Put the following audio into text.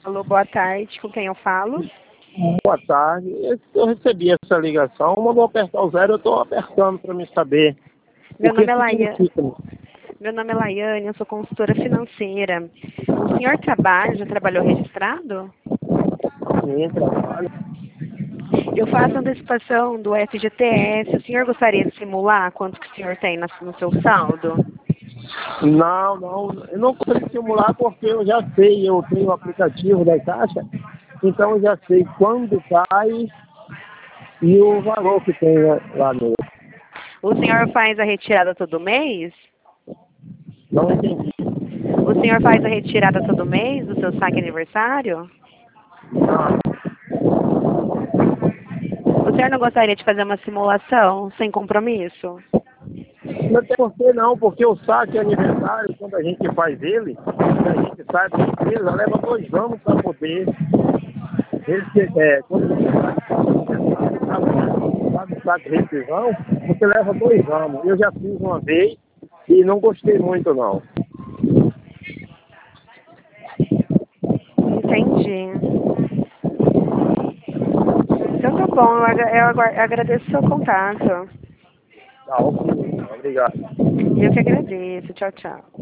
Alô, boa tarde. Com quem eu falo? Boa tarde. Eu recebi essa ligação, mandou apertar o zero, eu estou apertando para me saber o Meu que nome é Laiane. significa. Meu nome é Laiane, eu sou consultora financeira. O senhor trabalha, já trabalhou registrado? Sim, trabalho. Eu faço antecipação do FGTS. O senhor gostaria de simular quanto que o senhor tem no seu saldo? Não, eu não consigo simular porque eu já sei, eu tenho o aplicativo da Caixa, então eu já sei quando cai e o valor que tem lá nele. O senhor faz a retirada todo mês? Não entendi. O senhor faz a retirada todo mês do seu saque aniversário? Não, O senhor não gostaria de fazer uma simulação sem compromisso? não tem por que não, porque o saque aniversário, quando a gente faz ele, quando a gente sai da empresa, leva 2 anos para poder. Quando você faz o saque de rescisão, você leva 2 anos. Eu já fiz uma vez e não gostei muito não. Entendi. Então tá bom, eu agradeço o seu contato. Tá, ok. Obrigado. Eu que agradeço. Tchau, tchau.